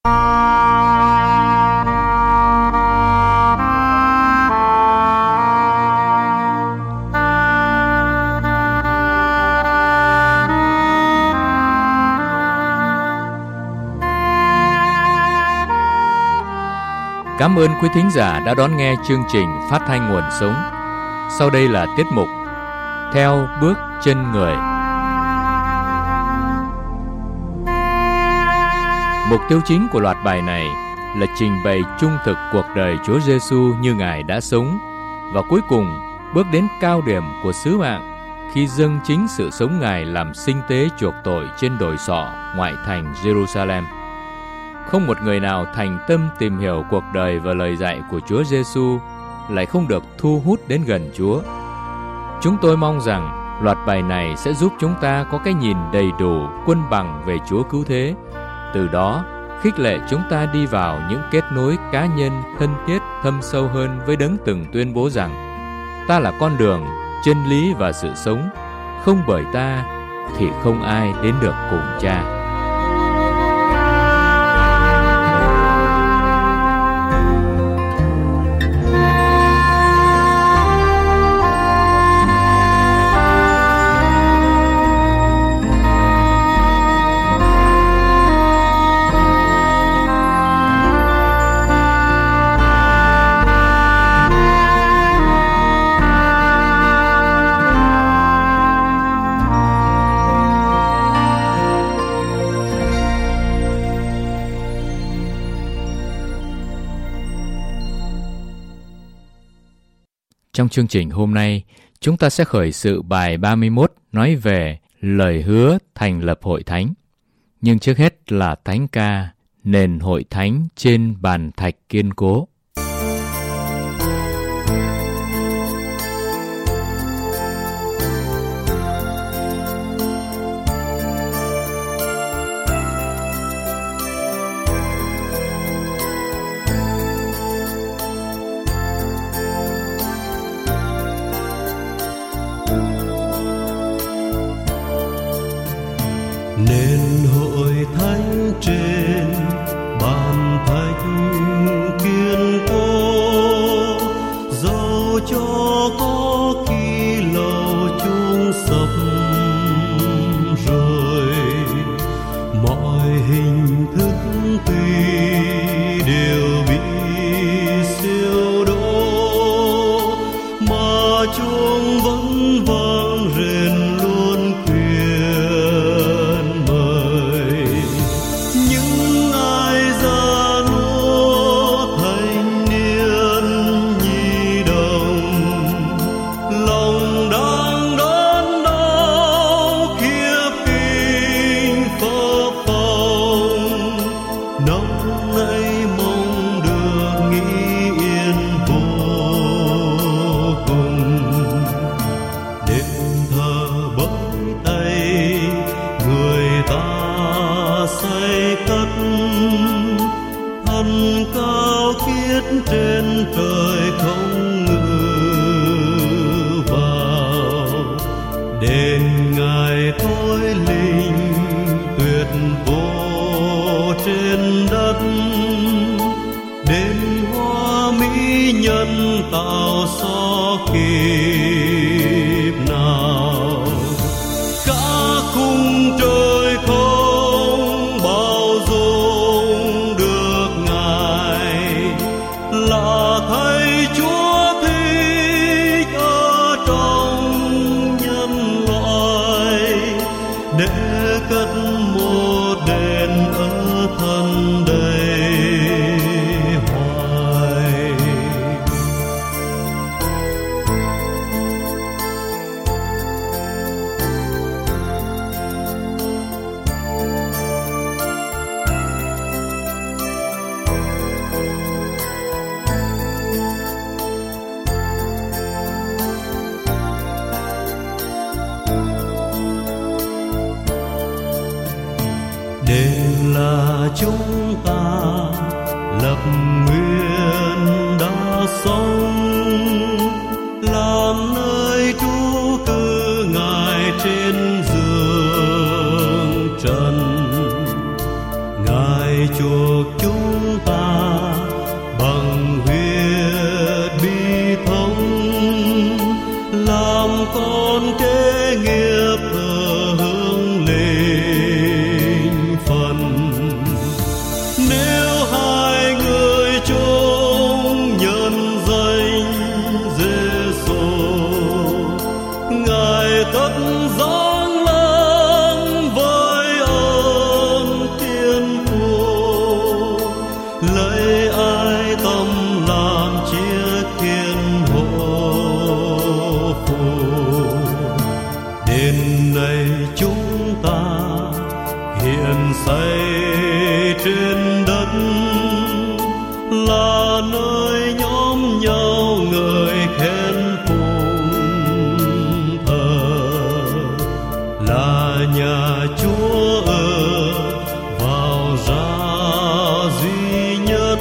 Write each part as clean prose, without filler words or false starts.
Cảm ơn quý thính giả đã đón nghe chương trình Phát thanh Nguồn Sống. Sau đây là tiết mục Theo bước chân người. Mục tiêu chính của loạt bài này là trình bày trung thực cuộc đời Chúa Giêsu như Ngài đã sống, và cuối cùng bước đến cao điểm của sứ mạng khi dâng chính sự sống Ngài làm sinh tế chuộc tội trên đồi sọ ngoại thành Jerusalem. Không một người nào thành tâm tìm hiểu cuộc đời và lời dạy của Chúa Giêsu lại không được thu hút đến gần Chúa. Chúng tôi mong rằng loạt bài này sẽ giúp chúng ta có cái nhìn đầy đủ, quân bằng về Chúa Cứu Thế. Từ đó, khích lệ chúng ta đi vào những kết nối cá nhân thân thiết thâm sâu hơn với Đấng từng tuyên bố rằng: ta là con đường, chân lý và sự sống, không bởi ta thì không ai đến được cùng Cha. Trong chương trình hôm nay, chúng ta sẽ khởi sự bài 31 nói về lời hứa thành lập hội thánh. Nhưng trước hết là thánh ca Nền hội thánh trên bàn thạch kiên cố. Nên hội thánh trên bàn thạch kiên cố, dẫu cho có khi lầu chung sập rồi, mọi hình thức tuy đều bị siêu đổ, mà chuông vẫn vang rền luôn quyền mời những ai già nua thanh niên nhi đồng, lòng đang đớn đau khiếp kinh phập phồng, nóng nảy mong được nghỉ yên vô cùng. Đêm thờ bởi tay người ta say cất, thân cao khiết trên trời không ngự vào, để Ngài thôi linh tuyệt vô trên đất, đến hoa mỹ nhân tạo so kịp nào. Cả khung trời không bao dung được Ngài, là thấy Chúa thích ở trong nhân loại, để cất một đền ở thân đầy hoài. Đền là chúng ta lập nguyên đã sống, làm nơi trú cư Ngài trên giường trần. Ngài chuộc chúng ta bằng huyết bi thống, làm con kế nghiệp thừa hưởng linh phần. Nếu hai người chung nhân danh Giêsu, Ngài tất giáng lâm với ơn thiên父, lấy ai tâm làm chiếc thiên hộ phù. Đêm nay chúng ta hiện xây trên đất, là nơi nhóm nhau người khen phụng thờ, là nhà Chúa ở vào ra duy nhất.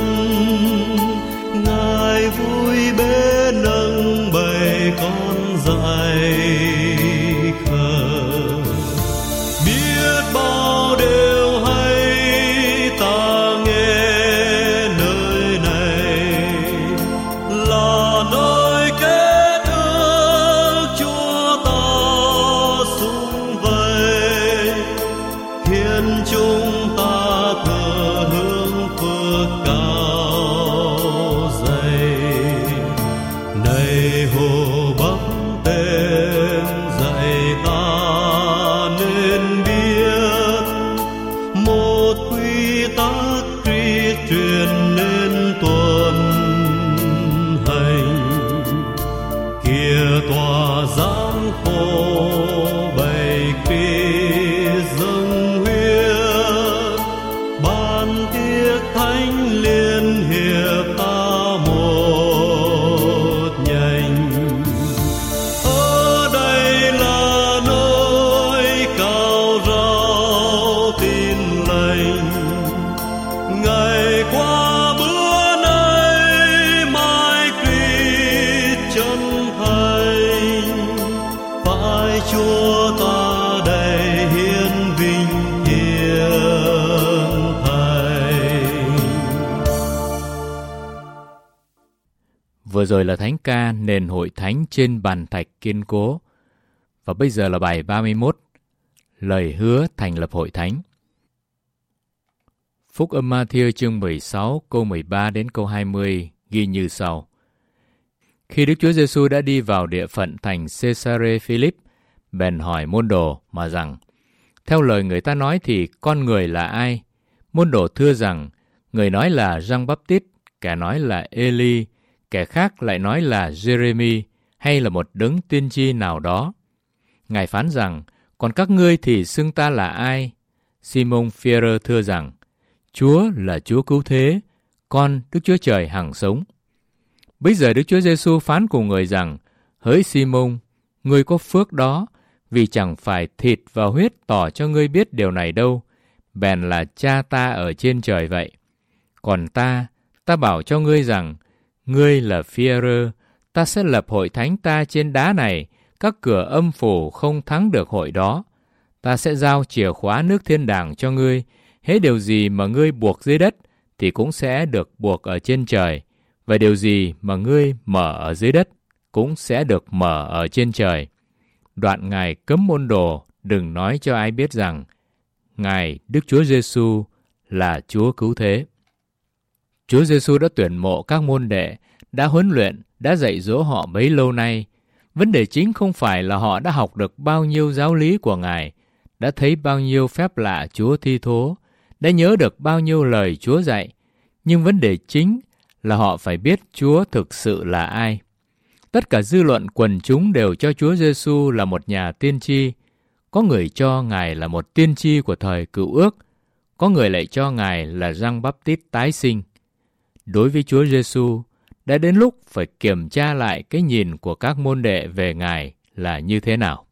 Ngài vui bế nâng bầy con dạy khờ, biết bao điều hay ta nghe nơi này, là nơi kết ước Chúa ta sum vầy, khiến chúng ta thừa hưởng phước cao dày. Này Hồ Bắc tên dạy ta nên biết, một quy tắc Christ truyền nên tuân hành. Kia tòa giáng khổ bày Christ dâng huyết, ban tiếc thánh liên hiệp ta một nhành. Ở đây là nơi cao rao tin lành, ngày qua bữa nay mai Christ chân thành, phải Chúa ta đầy hiến vinh hiển thành. Vừa rồi là thánh ca Nền hội thánh trên bàn thạch kiên cố. Và bây giờ là bài 31, lời hứa thành lập hội thánh. Phúc âm Ma-thi-ơ chương 16 câu 13 đến câu 20 ghi như sau. Khi Đức Chúa Giêsu đã đi vào địa phận thành Caesarea-Philip, bèn hỏi môn đồ mà rằng: theo lời người ta nói thì con người là ai? Môn đồ thưa rằng: người nói là Giăng-Báp-tít, kẻ nói là Ê-li, kẻ khác lại nói là Giê-rê-mi, hay là một đấng tiên tri nào đó. Ngài phán rằng: còn các ngươi thì xưng ta là ai? Si-môn Phi-e-rơ thưa rằng: Chúa là Chúa cứu thế, con Đức Chúa Trời hằng sống. Bây giờ Đức Chúa Giêsu phán cùng người rằng: hỡi Si-môn, ngươi có phước đó, vì chẳng phải thịt và huyết tỏ cho ngươi biết điều này đâu, bèn là Cha ta ở trên trời vậy. Còn ta bảo cho ngươi rằng, ngươi là Phi-e-rơ, ta sẽ lập hội thánh ta trên đá này, các cửa âm phủ không thắng được hội đó. Ta sẽ giao chìa khóa nước thiên đàng cho ngươi, hễ điều gì mà ngươi buộc dưới đất thì cũng sẽ được buộc ở trên trời, và điều gì mà ngươi mở ở dưới đất cũng sẽ được mở ở trên trời. Đoạn Ngài cấm môn đồ đừng nói cho ai biết rằng Ngài Đức Chúa Giêsu là Chúa cứu thế. Chúa Giêsu đã tuyển mộ các môn đệ, đã huấn luyện, đã dạy dỗ họ bấy lâu nay. Vấn đề chính không phải là họ đã học được bao nhiêu giáo lý của Ngài, đã thấy bao nhiêu phép lạ Chúa thi thố, đã nhớ được bao nhiêu lời Chúa dạy, nhưng vấn đề chính là họ phải biết Chúa thực sự là ai. Tất cả dư luận quần chúng đều cho Chúa Giêsu là một nhà tiên tri. Có người cho Ngài là một tiên tri của thời Cựu Ước, có người lại cho Ngài là Giăng-Báp-tít tái sinh. Đối với Chúa Giêsu, đã đến lúc phải kiểm tra lại cái nhìn của các môn đệ về Ngài là như thế nào.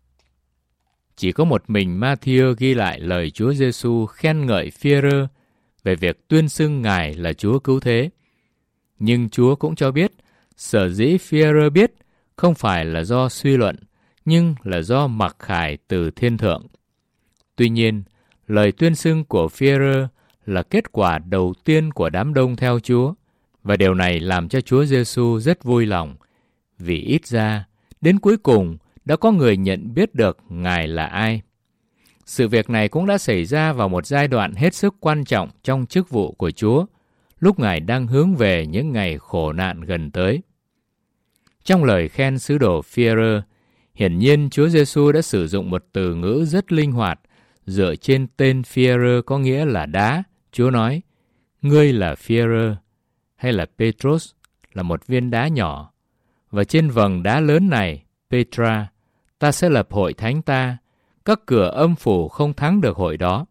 Chỉ có một mình Ma-thi-ơ ghi lại lời Chúa Giêsu khen ngợi Phi-e-rơ về việc tuyên xưng Ngài là Chúa cứu thế. Nhưng Chúa cũng cho biết, sở dĩ Phi-e-rơ biết không phải là do suy luận, nhưng là do mặc khải từ thiên thượng. Tuy nhiên, lời tuyên xưng của Phi-e-rơ là kết quả đầu tiên của đám đông theo Chúa, và điều này làm cho Chúa Giêsu rất vui lòng, vì ít ra, đến cuối cùng đã có người nhận biết được Ngài là ai. Sự việc này cũng đã xảy ra vào một giai đoạn hết sức quan trọng trong chức vụ của Chúa, lúc Ngài đang hướng về những ngày khổ nạn gần tới. Trong lời khen sứ đồ Phi-e-rơ, hiển nhiên Chúa Giêsu đã sử dụng một từ ngữ rất linh hoạt, dựa trên tên Phi-e-rơ có nghĩa là đá. Chúa nói, ngươi là Phi-e-rơ, hay là Petros, là một viên đá nhỏ, và trên vầng đá lớn này, Petra, ta sẽ lập hội thánh ta, các cửa âm phủ không thắng được hội đó.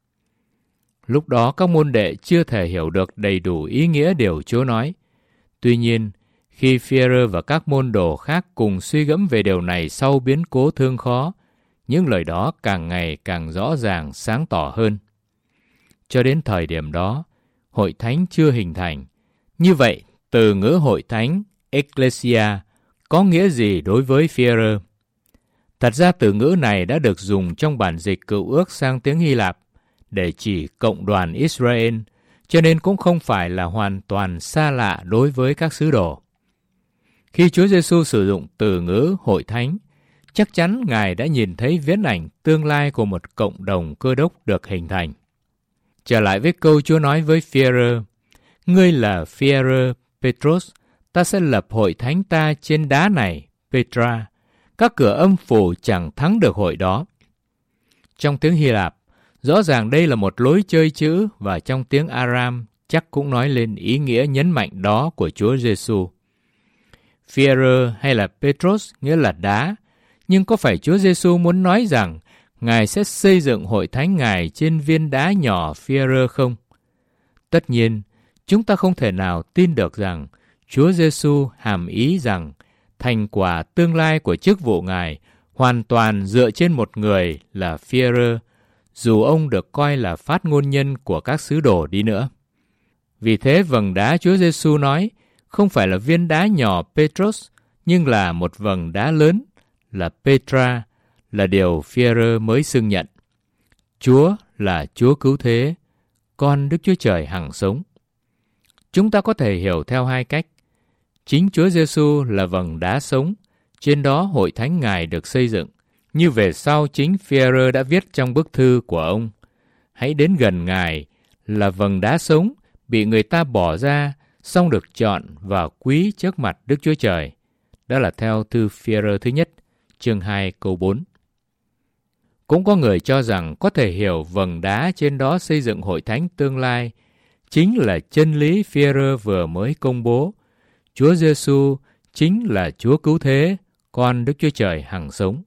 Lúc đó các môn đệ chưa thể hiểu được đầy đủ ý nghĩa điều Chúa nói. Tuy nhiên, khi Phi-e-rơ và các môn đồ khác cùng suy gẫm về điều này sau biến cố thương khó, những lời đó càng ngày càng rõ ràng sáng tỏ hơn. Cho đến thời điểm đó, hội thánh chưa hình thành. Như vậy, từ ngữ hội thánh, Ecclesia, có nghĩa gì đối với Phi-e-rơ? Thật ra từ ngữ này đã được dùng trong bản dịch Cựu Ước sang tiếng Hy Lạp để chỉ cộng đoàn Israel, cho nên cũng không phải là hoàn toàn xa lạ đối với các sứ đồ. Khi Chúa Giêsu sử dụng từ ngữ hội thánh, chắc chắn Ngài đã nhìn thấy viễn ảnh tương lai của một cộng đồng Cơ Đốc được hình thành. Trở lại với câu Chúa nói với Phi-e-rơ, ngươi là Phi-e-rơ, Petros, ta sẽ lập hội thánh ta trên đá này, Petra, các cửa âm phủ chẳng thắng được hội đó. Trong tiếng Hy Lạp, rõ ràng đây là một lối chơi chữ, và trong tiếng Aram chắc cũng nói lên ý nghĩa nhấn mạnh đó của Chúa Giêsu. Phi-e-rơ hay là Petros nghĩa là đá, nhưng có phải Chúa Giêsu muốn nói rằng Ngài sẽ xây dựng hội thánh Ngài trên viên đá nhỏ Phi-e-rơ không? Tất nhiên, chúng ta không thể nào tin được rằng Chúa Giêsu hàm ý rằng thành quả tương lai của chức vụ Ngài hoàn toàn dựa trên một người là Phi-e-rơ, dù ông được coi là phát ngôn nhân của các sứ đồ đi nữa. Vì thế vầng đá Chúa Giêsu nói không phải là viên đá nhỏ Petros, nhưng là một vầng đá lớn, là Petra, là điều Phi-e-rơ mới xưng nhận. Chúa là Chúa cứu thế, con Đức Chúa Trời hằng sống. Chúng ta có thể hiểu theo hai cách. Chính Chúa Giêsu là vầng đá sống, trên đó hội thánh Ngài được xây dựng. Như về sau chính Phi-e-rơ đã viết trong bức thư của ông, hãy đến gần Ngài là vầng đá sống, bị người ta bỏ ra, xong được chọn và quý trước mặt Đức Chúa Trời. Đó là theo thư Phi-e-rơ thứ nhất, chương 2 câu 4. Cũng có người cho rằng có thể hiểu vầng đá trên đó xây dựng hội thánh tương lai chính là chân lý Phi-e-rơ vừa mới công bố. Chúa Giêsu chính là Chúa cứu thế, con Đức Chúa Trời hằng sống.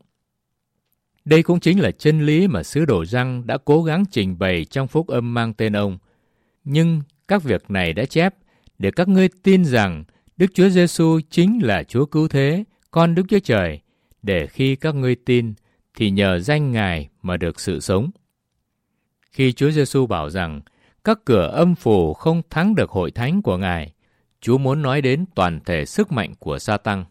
Đây cũng chính là chân lý mà sứ đồ Giăng đã cố gắng trình bày trong phúc âm mang tên ông. Nhưng các việc này đã chép để các ngươi tin rằng Đức Chúa Giêsu chính là Chúa cứu thế, con Đức Chúa Trời, để khi các ngươi tin thì nhờ danh Ngài mà được sự sống. Khi Chúa Giêsu bảo rằng các cửa âm phủ không thắng được hội thánh của Ngài, Chúa muốn nói đến toàn thể sức mạnh của Sa-tăng.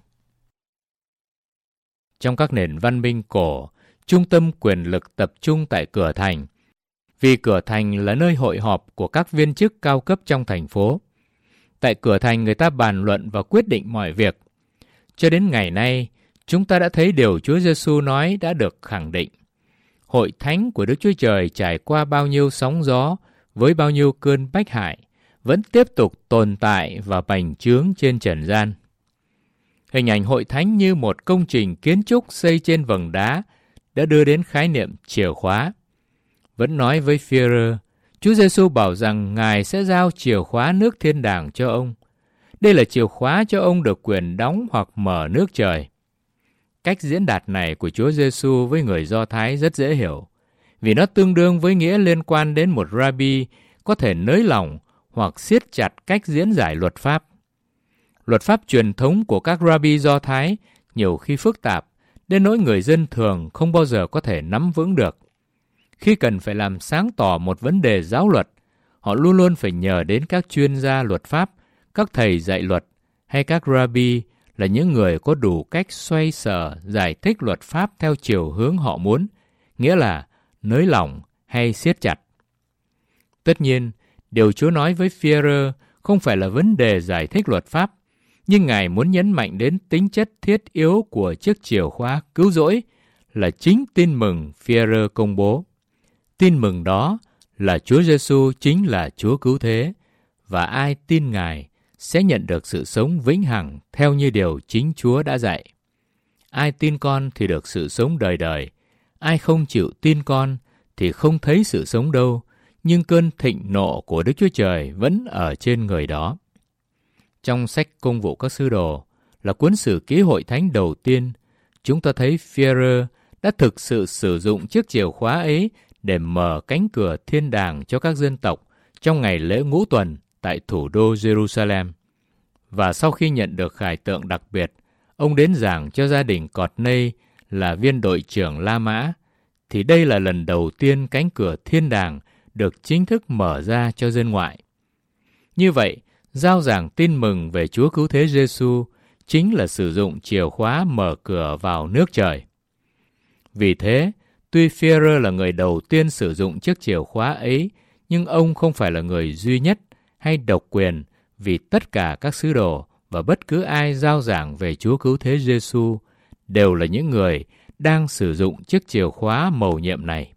Trong các nền văn minh cổ, trung tâm quyền lực tập trung tại cửa thành, vì cửa thành là nơi hội họp của các viên chức cao cấp trong thành phố. Tại cửa thành người ta bàn luận và quyết định mọi việc. Cho đến ngày nay, chúng ta đã thấy điều Chúa Giêsu nói đã được khẳng định. Hội thánh của Đức Chúa Trời trải qua bao nhiêu sóng gió, với bao nhiêu cơn bách hại, vẫn tiếp tục tồn tại và bành trướng trên trần gian. Hình ảnh hội thánh như một công trình kiến trúc xây trên vầng đá đã đưa đến khái niệm chìa khóa. Vẫn nói với Phi-e-rơ, Chúa Giêsu bảo rằng Ngài sẽ giao chìa khóa nước thiên đàng cho ông. Đây là chìa khóa cho ông được quyền đóng hoặc mở nước trời. Cách diễn đạt này của Chúa Giêsu với người Do Thái rất dễ hiểu, vì nó tương đương với nghĩa liên quan đến một rabbi có thể nới lỏng hoặc siết chặt cách diễn giải luật pháp. Luật pháp truyền thống của các rabbi Do Thái nhiều khi phức tạp, đến nỗi người dân thường không bao giờ có thể nắm vững được. Khi cần phải làm sáng tỏ một vấn đề giáo luật, họ luôn luôn phải nhờ đến các chuyên gia luật pháp, các thầy dạy luật hay các rabbi là những người có đủ cách xoay sở giải thích luật pháp theo chiều hướng họ muốn, nghĩa là nới lỏng hay siết chặt. Tất nhiên, điều Chúa nói với Phi-e-rơ không phải là vấn đề giải thích luật pháp, nhưng Ngài muốn nhấn mạnh đến tính chất thiết yếu của chiếc chìa khóa cứu rỗi là chính tin mừng Phi-e-rơ công bố. Tin mừng đó là Chúa Giêsu chính là Chúa cứu thế, và ai tin Ngài sẽ nhận được sự sống vĩnh hằng theo như điều chính Chúa đã dạy. Ai tin con thì được sự sống đời đời, ai không chịu tin con thì không thấy sự sống đâu, nhưng cơn thịnh nộ của Đức Chúa Trời vẫn ở trên người đó. Trong sách Công vụ các sứ đồ là cuốn sử ký hội thánh đầu tiên, chúng ta thấy Phi-e-rơ đã thực sự sử dụng chiếc chìa khóa ấy để mở cánh cửa thiên đàng cho các dân tộc trong ngày lễ ngũ tuần tại thủ đô Jerusalem. Và sau khi nhận được khải tượng đặc biệt, ông đến giảng cho gia đình Cọt Nây là viên đội trưởng La Mã, thì đây là lần đầu tiên cánh cửa thiên đàng được chính thức mở ra cho dân ngoại. Như vậy, rao giảng tin mừng về Chúa Cứu Thế Giêsu chính là sử dụng chìa khóa mở cửa vào nước trời. Vì thế, tuy Phi-e-rơ là người đầu tiên sử dụng chiếc chìa khóa ấy, nhưng ông không phải là người duy nhất hay độc quyền, vì tất cả các sứ đồ và bất cứ ai rao giảng về Chúa Cứu Thế Giêsu đều là những người đang sử dụng chiếc chìa khóa mầu nhiệm này.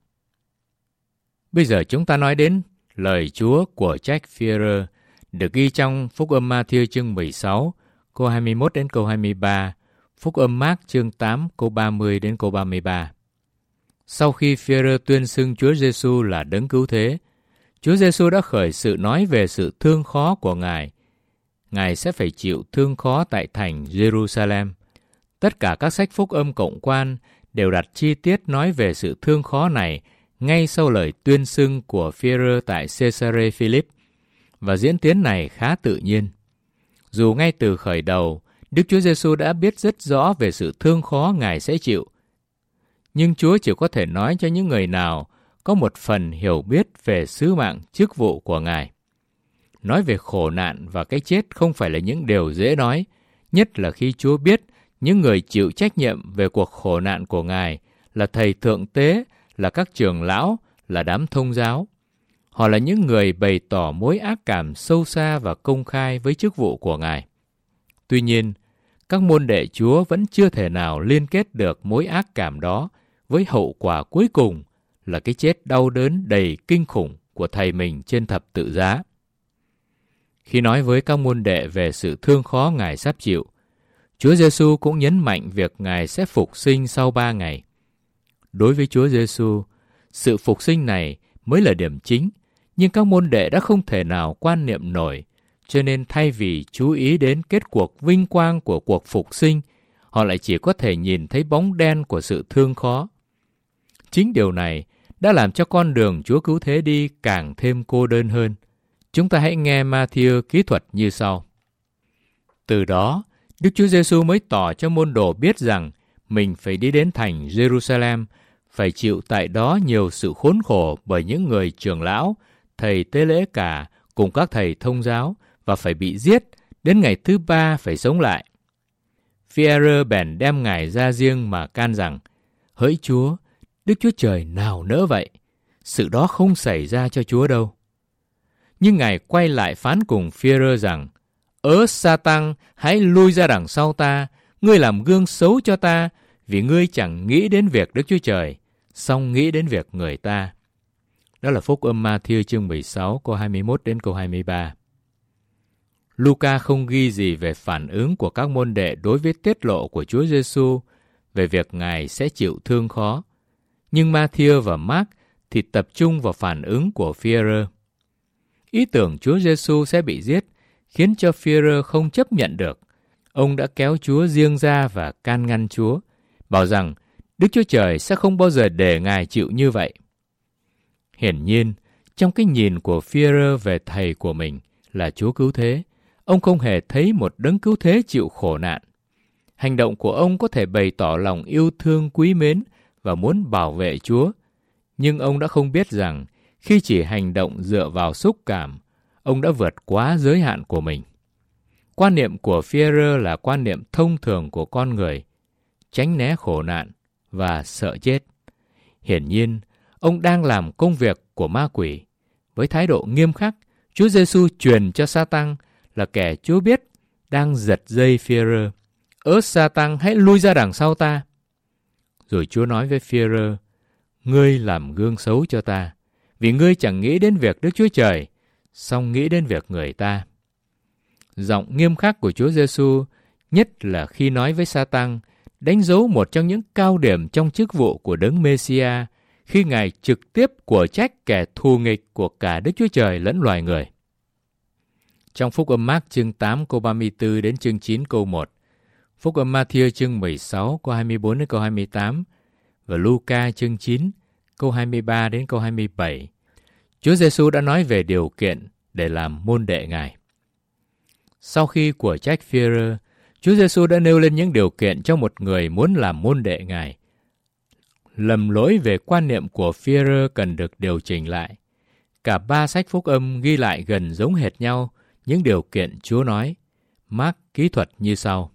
Bây giờ chúng ta nói đến lời Chúa của trách Phi-e-rơ được ghi trong Phúc âm Ma-thi-ơ chương 16, câu 21 đến câu 23, Phúc âm Mác chương 8, câu 30 đến câu 33. Sau khi Phi-e-rơ tuyên xưng Chúa Giêsu là Đấng Cứu Thế, Chúa Giêsu đã khởi sự nói về sự thương khó của Ngài. Ngài sẽ phải chịu thương khó tại thành Jerusalem. Tất cả các sách phúc âm cộng quan đều đặt chi tiết nói về sự thương khó này ngay sau lời tuyên xưng của Phi-e-rơ tại Caesarea Philip, và diễn tiến này khá tự nhiên. Dù ngay từ khởi đầu, Đức Chúa Giêsu đã biết rất rõ về sự thương khó Ngài sẽ chịu, nhưng Chúa chỉ có thể nói cho những người nào có một phần hiểu biết về sứ mạng chức vụ của Ngài. Nói về khổ nạn và cái chết không phải là những điều dễ nói, nhất là khi Chúa biết những người chịu trách nhiệm về cuộc khổ nạn của Ngài là thầy thượng tế, là các trưởng lão, là đám thông giáo. Họ là những người bày tỏ mối ác cảm sâu xa và công khai với chức vụ của Ngài. Tuy nhiên, các môn đệ Chúa vẫn chưa thể nào liên kết được mối ác cảm đó với hậu quả cuối cùng là cái chết đau đớn đầy kinh khủng của Thầy mình trên thập tự giá. Khi nói với các môn đệ về sự thương khó Ngài sắp chịu, Chúa Giêsu cũng nhấn mạnh việc Ngài sẽ phục sinh sau 3 ngày. Đối với Chúa Giêsu, sự phục sinh này mới là điểm chính, nhưng các môn đệ đã không thể nào quan niệm nổi, cho nên thay vì chú ý đến kết cuộc vinh quang của cuộc phục sinh, họ lại chỉ có thể nhìn thấy bóng đen của sự thương khó. Chính điều này đã làm cho con đường Chúa Cứu Thế đi càng thêm cô đơn hơn. Chúng ta hãy nghe Ma-thi-ơ kỹ thuật như sau. Từ đó, Đức Chúa Giêsu mới tỏ cho môn đồ biết rằng mình phải đi đến thành Jerusalem, phải chịu tại đó nhiều sự khốn khổ bởi những người trưởng lão, thầy tế lễ cả cùng các thầy thông giáo, và phải bị giết, đến ngày thứ 3 phải sống lại. Phi-e-rơ bèn đem Ngài ra riêng mà can rằng: Hỡi Chúa, Đức Chúa Trời nào nỡ vậy? Sự đó không xảy ra cho Chúa đâu. Nhưng Ngài quay lại phán cùng Phi-e-rơ rằng: Sa-tăng, hãy lui ra đằng sau ta, ngươi làm gương xấu cho ta, vì ngươi chẳng nghĩ đến việc Đức Chúa Trời, song nghĩ đến việc người ta. Đó là Phúc âm Ma-thi-ơ chương 16, câu 21 đến câu 23. Luca không ghi gì về phản ứng của các môn đệ đối với tiết lộ của Chúa Giêsu về việc Ngài sẽ chịu thương khó. Nhưng Ma-thi-ơ và Mác thì tập trung vào phản ứng của Phi-e-rơ. Ý tưởng Chúa Giêsu sẽ bị giết khiến cho Phi-e-rơ không chấp nhận được. Ông đã kéo Chúa riêng ra và can ngăn Chúa, bảo rằng Đức Chúa Trời sẽ không bao giờ để Ngài chịu như vậy. Hiển nhiên, trong cái nhìn của Phi-e-rơ về thầy của mình là Chúa Cứu Thế, ông không hề thấy một đấng cứu thế chịu khổ nạn. Hành động của ông có thể bày tỏ lòng yêu thương quý mến và muốn bảo vệ Chúa, nhưng ông đã không biết rằng khi chỉ hành động dựa vào xúc cảm, ông đã vượt quá giới hạn của mình. Quan niệm của Phi-e-rơ là quan niệm thông thường của con người, tránh né khổ nạn và sợ chết. Hiển nhiên, ông đang làm công việc của ma quỷ, Với thái độ nghiêm khắc, Chúa Giêsu truyền cho Sa-tăng là kẻ Chúa biết đang giật dây Phi-e-rơ: "Ớ Sa-tăng, hãy lui ra đằng sau ta." Rồi Chúa nói với Phi-e-rơ: "Ngươi làm gương xấu cho ta, vì ngươi chẳng nghĩ đến việc Đức Chúa Trời, song nghĩ đến việc người ta." Giọng nghiêm khắc của Chúa Giêsu, nhất là khi nói với Sa-tăng, đánh dấu một trong những cao điểm trong chức vụ của Đấng Mê-si-a, khi Ngài trực tiếp của trách kẻ thù nghịch của cả Đức Chúa Trời lẫn loài người. Trong Phúc âm Mác chương 8 câu 34 đến chương 9 câu 1, Phúc âm Ma-thi-ơ chương 16 câu 24 đến câu 28 và Lu-ca chương 9 câu 23 đến câu 27, Chúa Giêsu đã nói về điều kiện để làm môn đệ Ngài. Sau khi của trách Phi-e-rơ, Chúa Giêsu đã nêu lên những điều kiện cho một người muốn làm môn đệ Ngài. Lầm lỗi về quan niệm của Phi-e-rơ cần được điều chỉnh lại. Cả ba sách phúc âm ghi lại gần giống hệt nhau những điều kiện Chúa nói. Mác kỹ thuật như sau.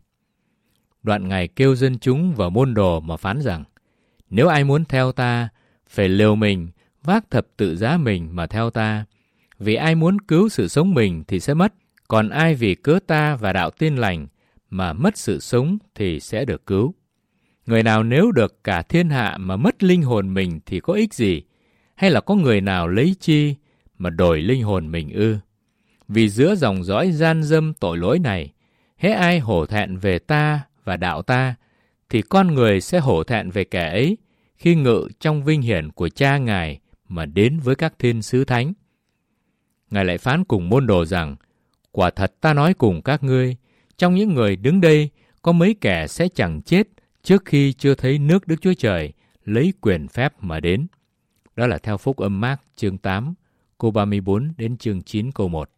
Đoạn Ngài kêu dân chúng và môn đồ mà phán rằng: "Nếu ai muốn theo ta, phải liều mình, vác thập tự giá mình mà theo ta. Vì ai muốn cứu sự sống mình thì sẽ mất, còn ai vì cớ ta và đạo tin lành mà mất sự sống thì sẽ được cứu. Người nào nếu được cả thiên hạ mà mất linh hồn mình thì có ích gì? Hay là có người nào lấy chi mà đổi linh hồn mình ư? Vì giữa dòng dõi gian dâm tội lỗi này, hễ ai hổ thẹn về ta và đạo ta, thì con người sẽ hổ thẹn về kẻ ấy khi ngự trong vinh hiển của Cha Ngài mà đến với các thiên sứ thánh." Ngài lại phán cùng môn đồ rằng: "Quả thật ta nói cùng các ngươi, trong những người đứng đây có mấy kẻ sẽ chẳng chết trước khi chưa thấy nước Đức Chúa Trời lấy quyền phép mà đến." Đó là theo Phúc âm Mác chương 8 câu 34 đến chương 9 câu 1.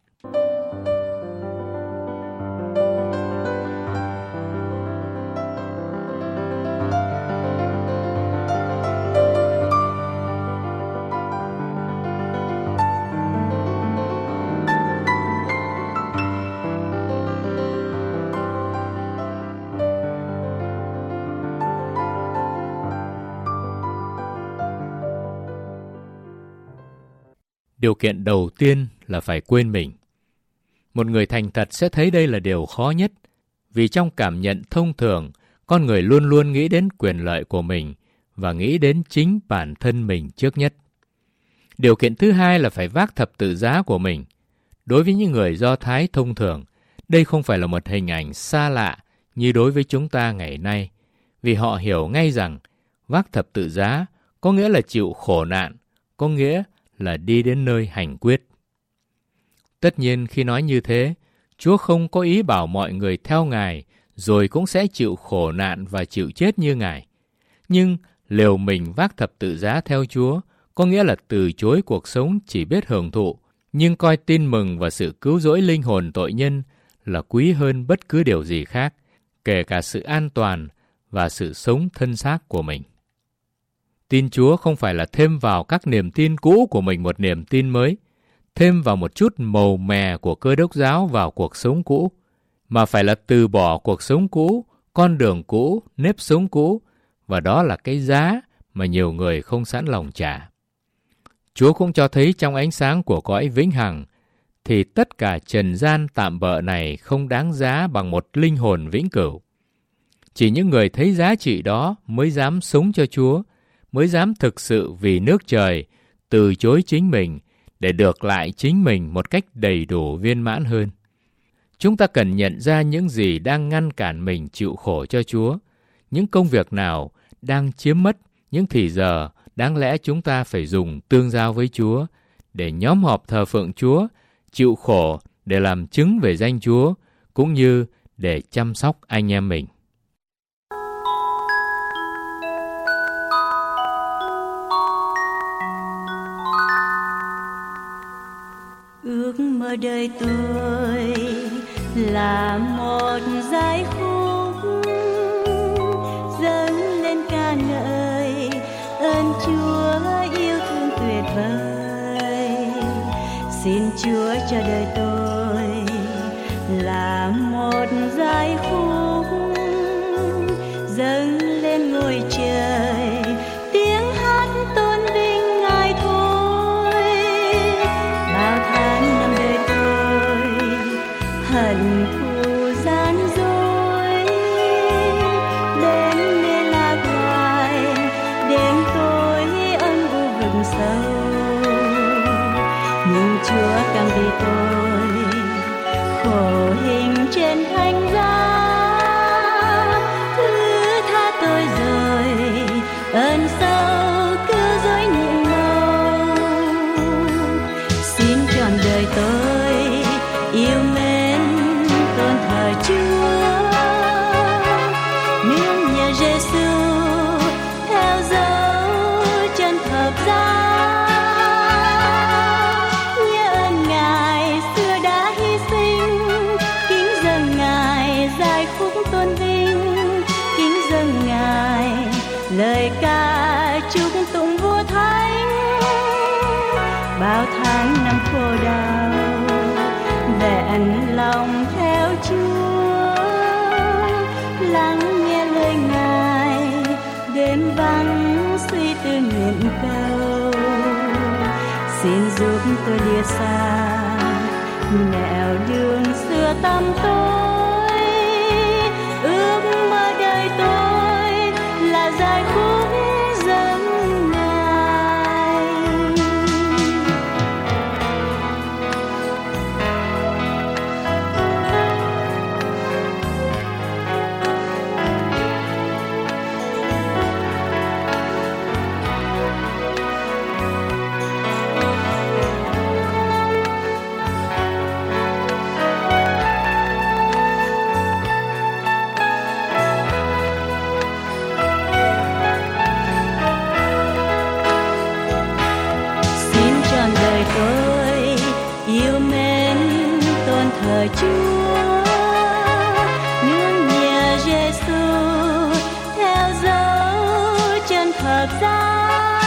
Điều kiện đầu tiên là phải quên mình. Một người thành thật sẽ thấy đây là điều khó nhất, vì trong cảm nhận thông thường, con người luôn luôn nghĩ đến quyền lợi của mình và nghĩ đến chính bản thân mình trước nhất. Điều kiện thứ hai là phải vác thập tự giá của mình. Đối với những người Do Thái thông thường, đây không phải là một hình ảnh xa lạ như đối với chúng ta ngày nay, vì họ hiểu ngay rằng vác thập tự giá có nghĩa là chịu khổ nạn, có nghĩa là đi đến nơi hành quyết. Tất nhiên khi nói như thế, Chúa không có ý bảo mọi người theo Ngài rồi cũng sẽ chịu khổ nạn và chịu chết như Ngài. Nhưng liều mình vác thập tự giá theo Chúa có nghĩa là từ chối cuộc sống chỉ biết hưởng thụ, nhưng coi tin mừng và sự cứu rỗi linh hồn tội nhân là quý hơn bất cứ điều gì khác, kể cả sự an toàn và sự sống thân xác của mình. Tin Chúa không phải là thêm vào các niềm tin cũ của mình một niềm tin mới, thêm vào một chút màu mè của Cơ Đốc giáo vào cuộc sống cũ, mà phải là từ bỏ cuộc sống cũ, con đường cũ, nếp sống cũ, và đó là cái giá mà nhiều người không sẵn lòng trả. Chúa cũng cho thấy trong ánh sáng của cõi vĩnh hằng, thì tất cả trần gian tạm bợ này không đáng giá bằng một linh hồn vĩnh cửu. Chỉ những người thấy giá trị đó mới dám sống cho Chúa, mới dám thực sự vì nước trời từ chối chính mình để được lại chính mình một cách đầy đủ viên mãn hơn. Chúng ta cần nhận ra những gì đang ngăn cản mình chịu khổ cho Chúa, những công việc nào đang chiếm mất những thì giờ đáng lẽ chúng ta phải dùng tương giao với Chúa để nhóm họp thờ phượng Chúa, chịu khổ để làm chứng về danh Chúa, cũng như để chăm sóc anh em mình. Ước mơ đời tôi là một giai khúc dâng lên ca ngợi ơn Chúa yêu thương tuyệt vời. Xin Chúa cho đời tôi là một giai khúc dâng lên ngôi trời, tiếng hát tôn vinh Ngài thôi. Chúa càng vì tôi khổ hình trên thánh giá, thứ tha tôi rồi ơn sâu cứ dối nhiệm màu. Xin trọn đời tôi yêu mến tôn thờ Chúa, nương nhờ Giêsu theo dấu chân thập giá. Nhớ ơn Ngài xưa đã hy sinh, kính dâng Ngài giai khúc tôn vinh, kính dâng Ngài lời ca chúc tụng vua thánh. Bao tháng năm khổ đau vẹn lòng theo Chúa, lắng nghe lời Ngài đêm vắng suy tư nguyện cầu. Xin giúp tôi lìa xa nẻo đường xưa tăm tối, ước mơ đời tôi là giai khúc dâng Ngài. Tôi yêu mến tôn thờ Chúa, nương nhờ Giêsu theo dấu chân thập giá.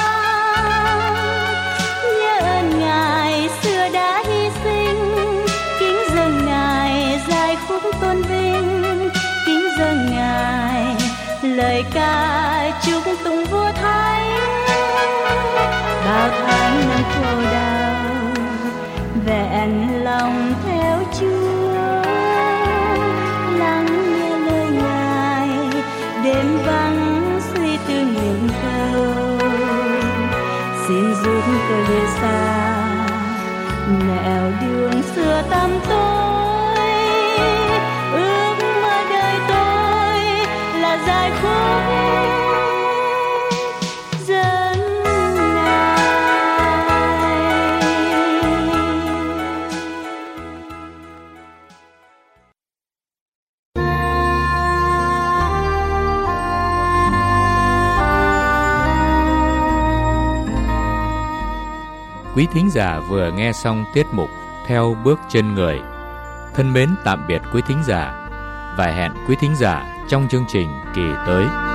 Nhớ ơn Ngài xưa đã hy sinh, kính dâng Ngài giai khúc tôn vinh, kính dâng Ngài lời ca chúc tụng vua thánh. Bao tháng năm khổ đau vẹn lòng theo Chúa, lắng nghe lời Ngài đêm vắng suy tư nguyện cầu. Xin giúp tôi lìa xa nẻo đường xưa tăm tối, ước mơ đời tôi là giai khúc Quý thính giả vừa nghe xong tiết mục Theo bước chân người. Thân mến tạm biệt quý thính giả và hẹn quý thính giả trong chương trình kỳ tới.